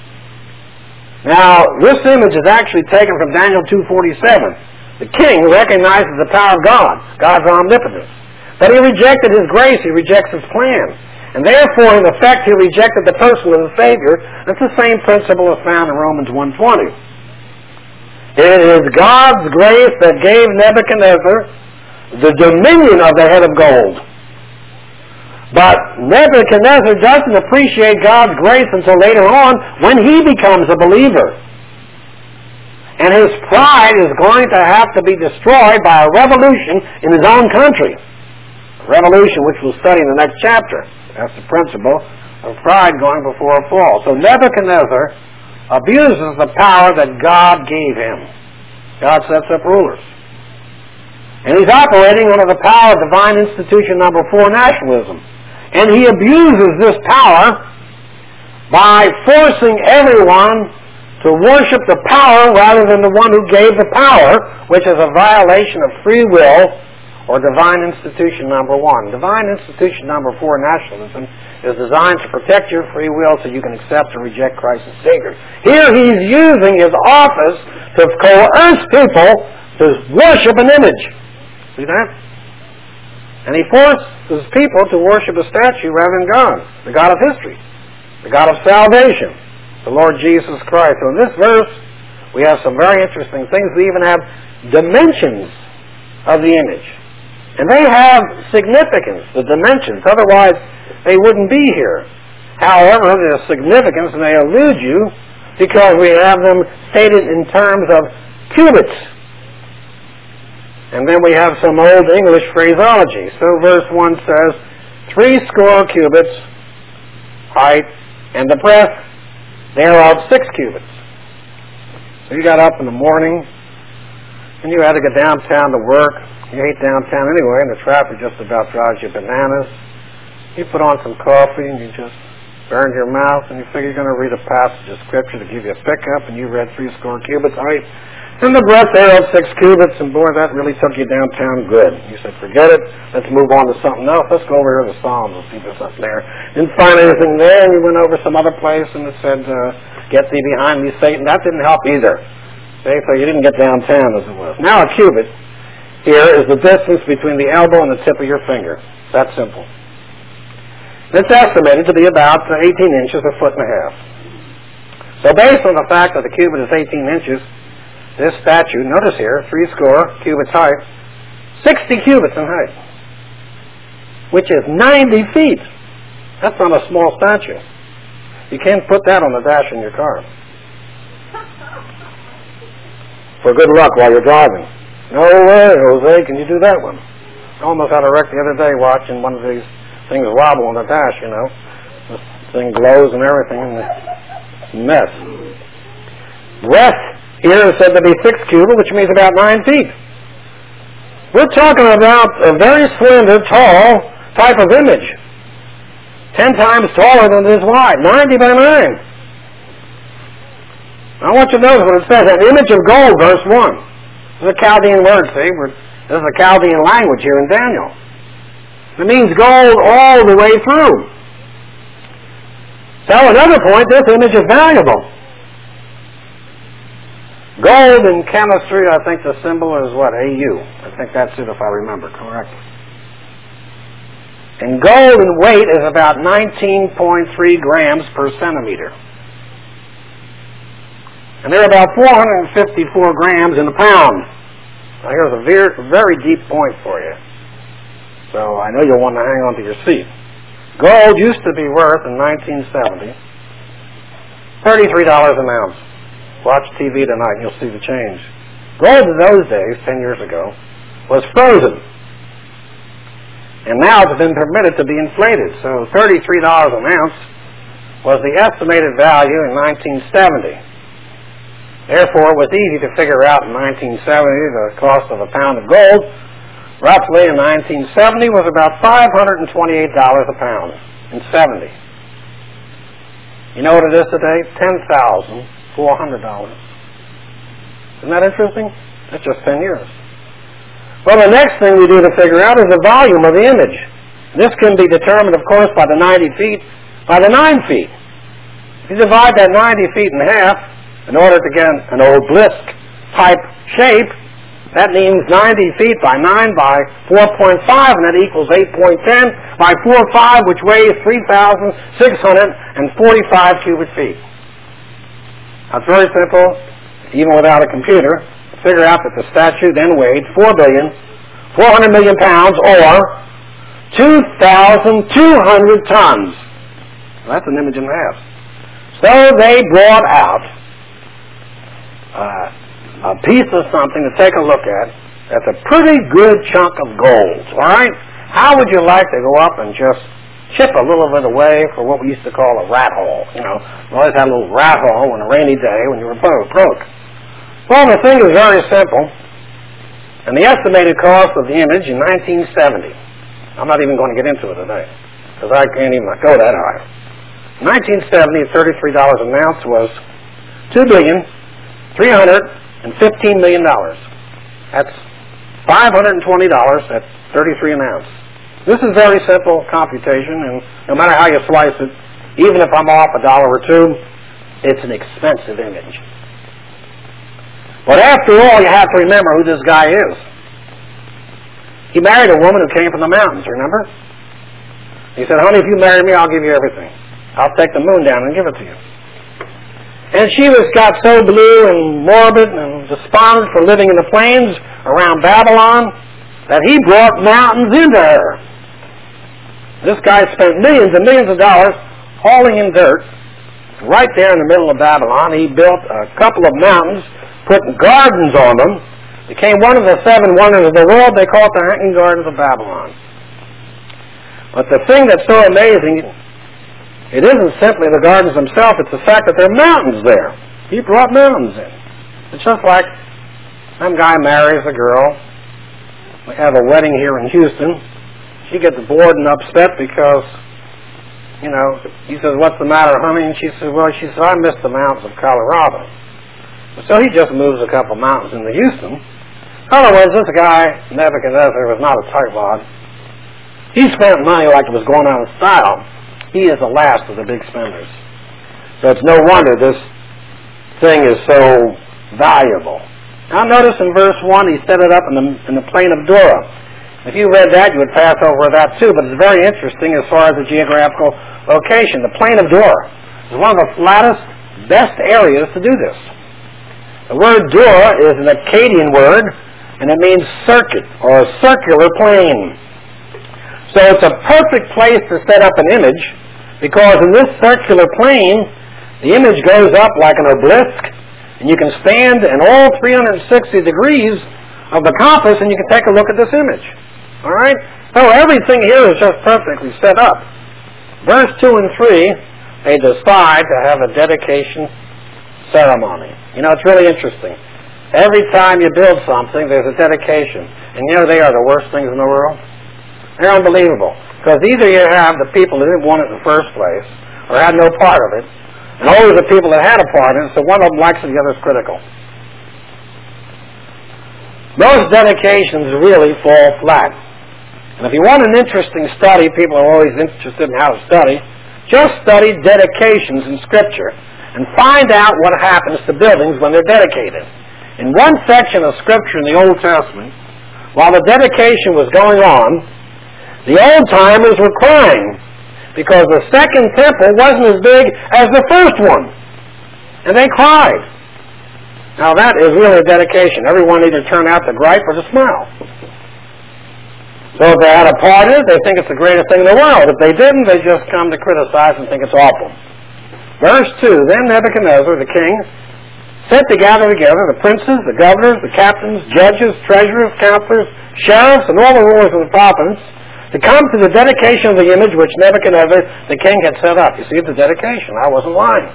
Now, this image is actually taken from Daniel two forty-seven. The king recognizes the power of God, God's omnipotence. But he rejected his grace, he rejects his plan. And therefore, in effect, he rejected the person of the Savior. That's the same principle as found in Romans one twenty. It is God's grace that gave Nebuchadnezzar the dominion of the head of gold. But Nebuchadnezzar doesn't appreciate God's grace until later on when he becomes a believer. And his pride is going to have to be destroyed by a revolution in his own country. A revolution which we'll study in the next chapter. That's the principle of pride going before a fall. So Nebuchadnezzar abuses the power that God gave him. God sets up rulers. And he's operating under the power of divine institution number four, nationalism. And he abuses this power by forcing everyone to worship the power rather than the one who gave the power, which is a violation of free will or divine institution number one. Divine institution number four, nationalism, is designed to protect your free will so you can accept or reject Christ as Savior. Here he's using his office to coerce people to worship an image. See that? And he forces people to worship a statue rather than God, the God of history, the God of salvation, the Lord Jesus Christ. So in this verse, we have some very interesting things. We even have dimensions of the image. And they have significance, the dimensions. Otherwise, they wouldn't be here. However, there's significance, and they elude you because we have them stated in terms of cubits. And then we have some old English phraseology. So verse one says, three score cubits height, and the breadth thereof six cubits. So you got up in the morning, and you had to go downtown to work. You hate downtown anyway, and the traffic just about drives you bananas. You put on some coffee, and you just burned your mouth, and you figure you're going to read a passage of Scripture to give you a pickup, and you read three score cubits height, and the breadth thereof six cubits, and boy, that really took you downtown good. You said, forget it, let's move on to something else. Let's go over here to the Psalms and see if there's something there. Didn't find anything there, and you went over some other place, and it said, uh, get thee behind me, Satan. That didn't help either. See, so you didn't get downtown as it was. Now a cubit here is the distance between the elbow and the tip of your finger. That's simple. It's estimated to be about eighteen inches, a foot and a half. So based on the fact that the cubit is eighteen inches, this statue, notice here, three score cubits height, sixty cubits in height, which is ninety feet. That's not a small statue. You can't put that on the dash in your car. For good luck while you're driving. No way, Jose, can you do that one? I almost had a wreck the other day watching one of these things wobble on the dash, you know. This thing glows and everything, and it's a mess. Breadth here is said to be six cubit, which means about nine feet. We're talking about a very slender, tall type of image. Ten times taller than it is wide. ninety by nine. I want you to notice what it says. An image of gold, verse one. This is a Chaldean word, see? We're, this is a Chaldean language here in Daniel. It means gold all the way through. So another point, this image is valuable. Gold in chemistry, I think the symbol is what? A U. I think that's it if I remember correctly. And gold in weight is about nineteen point three grams per centimeter. And they're about four hundred fifty-four grams in a pound. Now here's a very, very deep point for you. So I know you'll want to hang on to your seat. Gold used to be worth, in nineteen seventy, thirty-three dollars an ounce. Watch T V tonight and you'll see the change. Gold in those days, ten years ago, was frozen. And now it's been permitted to be inflated. So thirty-three dollars an ounce was the estimated value in nineteen seventy. Therefore, it was easy to figure out in nineteen seventy the cost of a pound of gold. Roughly in nineteen seventy was about five hundred twenty-eight dollars a pound in seventy. You know what it is today? ten thousand four hundred dollars. Isn't that interesting? That's just ten years. Well, the next thing we do to figure out is the volume of the image. This can be determined, of course, by the ninety feet, by the nine feet. If you divide that ninety feet in half, in order to get an obelisk type shape, that means ninety feet by nine by four point five, and that equals eight point one zero by four point five, which weighs three thousand six hundred forty-five cubic feet. That's very simple, even without a computer. Figure out that the statue then weighed four billion four hundred million pounds, or two thousand two hundred tons. Well, that's an image and a half. So they brought out uh, a piece of something to take a look at. That's a pretty good chunk of gold, all right? How would you like to go up and just chip a little bit away for what we used to call a rat hole? You know, we always had a little rat hole on a rainy day when you were broke. Well, the thing is very simple, and the estimated cost of the image in nineteen seventy, I'm not even going to get into it today, because I can't even go that high. In nineteen seventy, at thirty-three dollars an ounce, was two billion three hundred fifteen million dollars. That's five hundred twenty dollars at thirty-three an ounce. This is very simple computation, and no matter how you slice it, even if I'm off a dollar or two, it's an expensive image. But after all, you have to remember who this guy is. He married a woman who came from the mountains, remember? He said, honey, if you marry me, I'll give you everything. I'll take the moon down and give it to you. And she was got so blue and morbid and despondent for living in the plains around Babylon that he brought mountains into her. This guy spent millions and millions of dollars hauling in dirt. Right there in the middle of Babylon, he built a couple of mountains, put gardens on them, became one of the seven wonders of the world. They call it the Hanging Gardens of Babylon. But the thing that's so amazing, it isn't simply the gardens themselves, it's the fact that there are mountains there. He brought mountains in. It's just like some guy marries a girl. We have a wedding here in Houston. She gets bored and upset because you know, he says, what's the matter, honey? And she says, well, she says, I missed the mountains of Colorado. So he just moves a couple mountains into Houston. In other words, this guy, Nebuchadnezzar, was not a tightwad. He spent money like it was going out of style. He is the last of the big spenders. So it's no wonder this thing is so valuable. Now notice in verse one, he set it up in the, in the plain of Dura. If you read that, you would pass over that too, but it's very interesting as far as the geographical location. The plain of Dura is one of the flattest, best areas to do this. The word Dura is an Akkadian word, and it means circuit, or a circular plain. So it's a perfect place to set up an image, because in this circular plain, the image goes up like an obelisk, and you can stand in all three hundred sixty degrees of the compass, and you can take a look at this image. All right? So everything here is just perfectly set up. Verse two and three, they decide to have a dedication ceremony. You know, it's really interesting. Every time you build something, there's a dedication. And you know, they are the worst things in the world. They're unbelievable. Because either you have the people that didn't want it in the first place, or had no part of it, and always the people that had a part in it, so one of them likes it, the other is critical. Most dedications really fall flat. And if you want an interesting study, people are always interested in how to study, just study dedications in Scripture and find out what happens to buildings when they're dedicated. In one section of Scripture in the Old Testament, while the dedication was going on, the old-timers were crying because the second temple wasn't as big as the first one. And they cried. Now that is really a dedication. Everyone either turned out to gripe or to smile. So if they had a part in it, they think it's the greatest thing in the world. If they didn't, they just come to criticize and think it's awful. Verse two, then Nebuchadnezzar, the king, sent to gather together the princes, the governors, the captains, judges, treasurers, counselors, sheriffs, and all the rulers of the province, to come to the dedication of the image which Nebuchadnezzar the king had set up. You see, it's a dedication. I wasn't lying.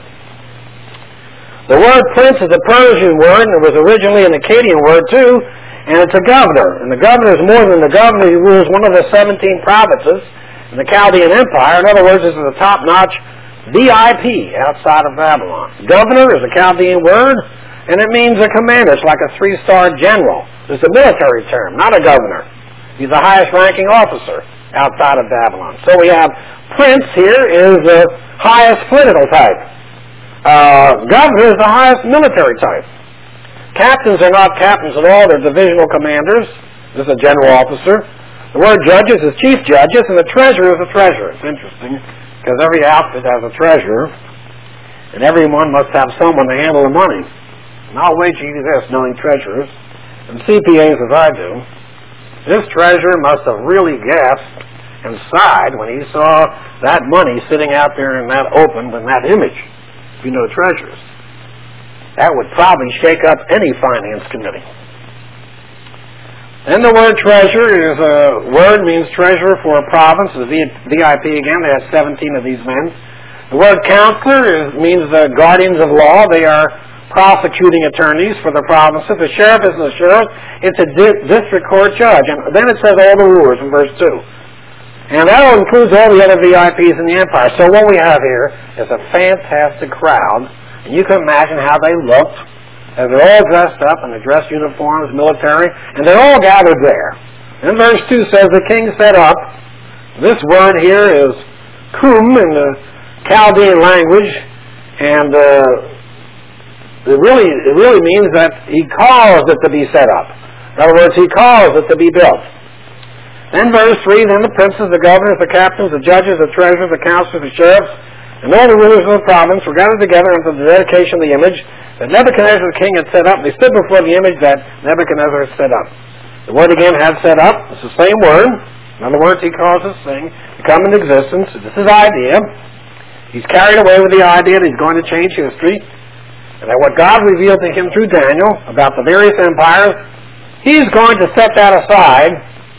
The word prince is a Persian word, and it was originally an Akkadian word too, and it's a governor. And the governor is more than the governor. He rules one of the seventeen provinces in the Chaldean Empire. In other words, this is a top-notch V I P outside of Babylon. Governor is a Chaldean word, and it means a commander. It's like a three-star general. It's a military term, not a governor. He's the highest-ranking officer outside of Babylon. So we have prince here is the highest political type. Uh, governor is the highest military type. Captains are not captains at all. They're divisional commanders. This is a general officer. The word judges is chief judges, and the treasurer is a treasurer. It's interesting, because every outfit has a treasurer, and everyone must have someone to handle the money. And I'll wager you this, knowing treasurers and C P As as I do, this treasurer must have really gasped and sighed when he saw that money sitting out there in that open in that image. You know, treasurers. That would probably shake up any finance committee. And the word treasurer is a word means treasurer for a province. It's a V I P again. They have seventeen of these men. The word counselor is, means the guardians of law. They are prosecuting attorneys for the provinces. The sheriff isn't a sheriff. It's a di- district court judge. And then it says all the rulers in verse two. And that includes all the other V I Ps in the empire. So what we have here is a fantastic crowd. And you can imagine how they looked as they're all dressed up in their dress uniforms, military, and they're all gathered there. And verse two says the king set up. This word here is kum in the Chaldean language, and uh, it really it really means that he caused it to be set up. In other words, he caused it to be built. Then verse three, then the princes, the governors, the captains, the judges, the treasurers, the counselors, the sheriffs, and all the rulers of the province were gathered together unto the dedication of the image that Nebuchadnezzar the king had set up. They stood before the image that Nebuchadnezzar had set up. The word again, had set up. It's the same word. In other words, he causes this thing to come into existence. This is idea. He's carried away with the idea that he's going to change history, and that what God revealed to him through Daniel about the various empires, he's going to set that aside,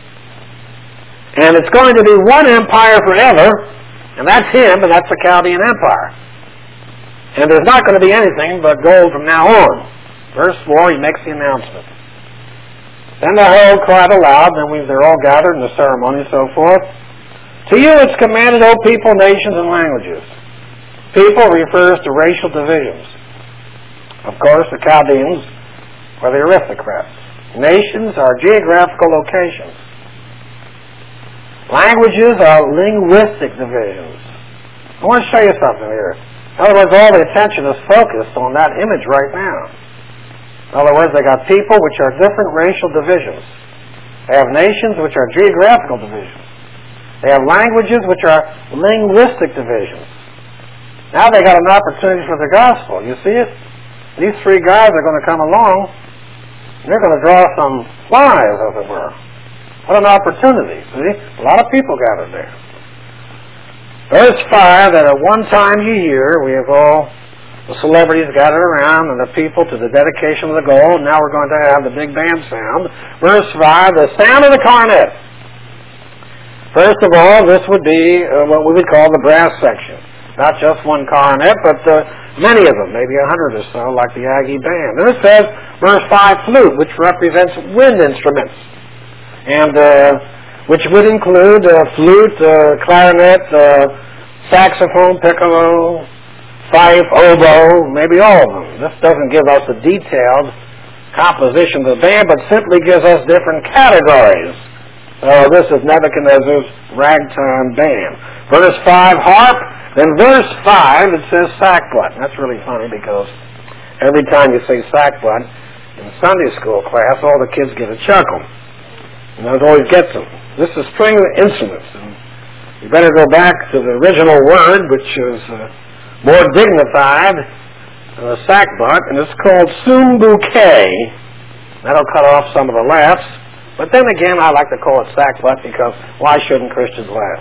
and it's going to be one empire forever, and that's him, and that's the Chaldean Empire. And there's not going to be anything but gold from now on. Verse four, he makes the announcement. Then the herald cried aloud, then we, they're all gathered in the ceremony and so forth. To you it's commanded, O people, nations, and languages. People refers to racial divisions. Of course, the Chaldeans were the aristocrats. Nations are geographical locations. Languages are linguistic divisions. I want to show you something here. In other words, all the attention is focused on that image right now. In other words, they got people which are different racial divisions. They have nations which are geographical divisions. They have languages which are linguistic divisions. Now they got an opportunity for the gospel. You see it? These three guys are going to come along, and they're going to draw some flies, as it were. What an opportunity, see? A lot of people gathered there. Verse five, that at one time a year we have all the celebrities gathered around and the people to the dedication of the gold. Now we're going to have the big band sound. Verse five, the sound of the cornet. First of all, this would be uh, what we would call the brass section. Not just one cornet, but uh, many of them, maybe a hundred or so, like the Aggie band. And it says, verse five, flute, which represents wind instruments. And uh, which would include uh, flute, uh, clarinet, uh, saxophone, piccolo, fife, oboe, maybe all of them. This doesn't give us a detailed composition of the band, but simply gives us different categories. So this is Nebuchadnezzar's ragtime band. Verse five, harp. Then verse five, it says sackbut. That's really funny because every time you say sackbut in Sunday school class, all the kids get a chuckle. And it always gets them. This is string instruments. And you better go back to the original word, which is uh, more dignified than a sackbut, and it's called sumbuke. That'll cut off some of the laughs. But then again, I like to call it sackbut because why shouldn't Christians laugh?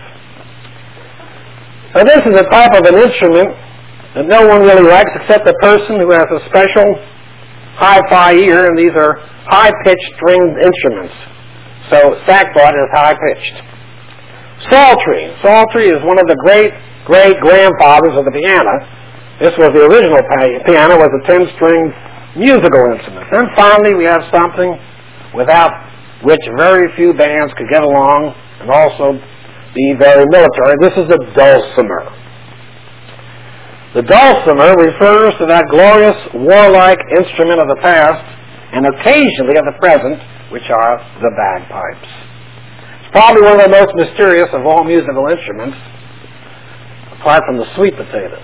So this is a type of an instrument that no one really likes except the person who has a special hi-fi ear, and these are high-pitched stringed instruments. So sackbut is high-pitched. Psaltery. Psaltery is one of the great, great-grandfathers of the piano. This was the original piano, was a ten-string musical instrument. Then finally we have something without which very few bands could get along and also be very military. This is a dulcimer. The dulcimer refers to that glorious warlike instrument of the past and occasionally of the present, which are the bagpipes. It's probably one of the most mysterious of all musical instruments, apart from the sweet potato.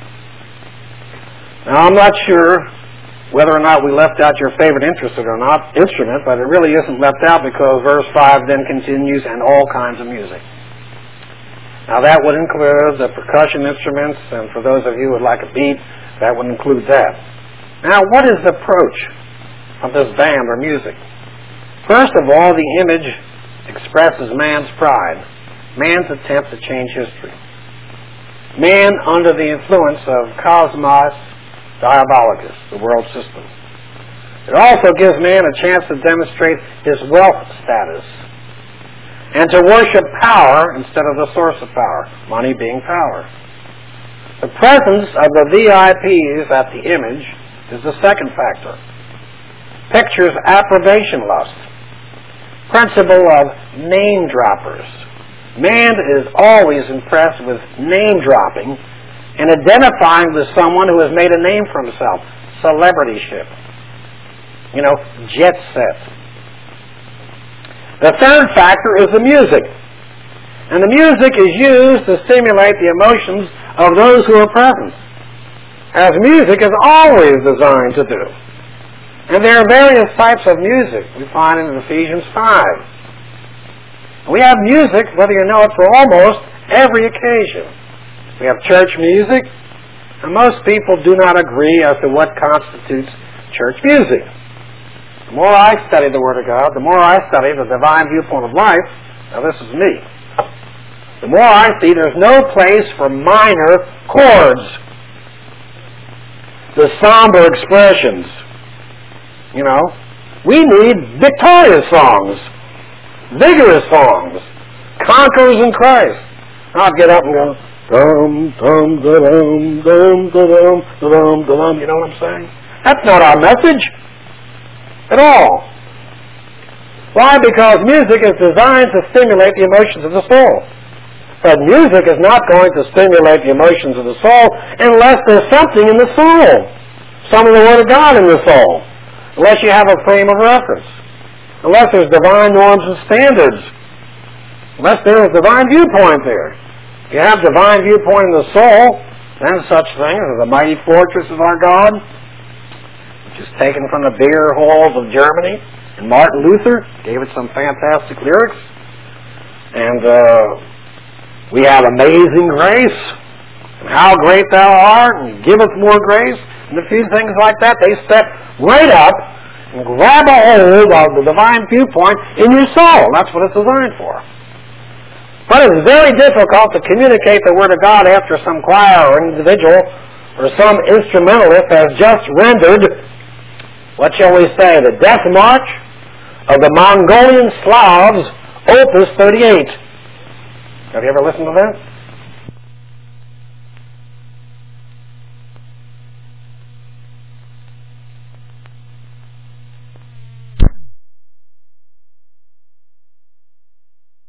Now, I'm not sure whether or not we left out your favorite instrument or not, instrument, but it really isn't left out because verse five then continues, and all kinds of music. Now, that would include the percussion instruments, and for those of you who would like a beat, that would include that. Now, what is the approach of this band or music? First of all, the image expresses man's pride, man's attempt to change history. Man under the influence of Cosmos Diabolicus, the world system. It also gives man a chance to demonstrate his wealth status and to worship power instead of the source of power, money being power. The presence of the V I Ps at the image is the second factor. Pictures approbation lust. Principle of name droppers. Man is always impressed with name dropping and identifying with someone who has made a name for himself. Celebrityship. You know, jet set. The third factor is the music. And the music is used to stimulate the emotions of those who are present, as music is always designed to do. And there are various types of music we find in Ephesians five. We have music, whether you know it, for almost every occasion. We have church music, and most people do not agree as to what constitutes church music. The more I study the Word of God, the more I study the divine viewpoint of life, now this is me, the more I see there's no place for minor chords, the somber expressions. You know, we need victorious songs, vigorous songs, conquerors in Christ. I'll get up and go, dum, dum, da-dum, dum, da-dum, da-dum, da-dum. You know what I'm saying? That's not our message at all. Why? Because music is designed to stimulate the emotions of the soul. But music is not going to stimulate the emotions of the soul unless there's something in the soul, some of the Word of God in the soul, unless you have a frame of reference, unless there's divine norms and standards, unless there is divine viewpoint there. If you have divine viewpoint in the soul, then such things as the mighty fortress of our God, which is taken from the beer halls of Germany, and Martin Luther gave it some fantastic lyrics, and uh, we have Amazing Grace, and How Great Thou Art, and Giveth More Grace, and a few things like that. They step right up and grab a hold of the divine viewpoint in your soul. That's what it's designed for. But it's very difficult to communicate the Word of God after some choir or individual or some instrumentalist has just rendered, what shall we say, the Death March of the Mongolian Slavs, Opus thirty-eight. Have you ever listened to that?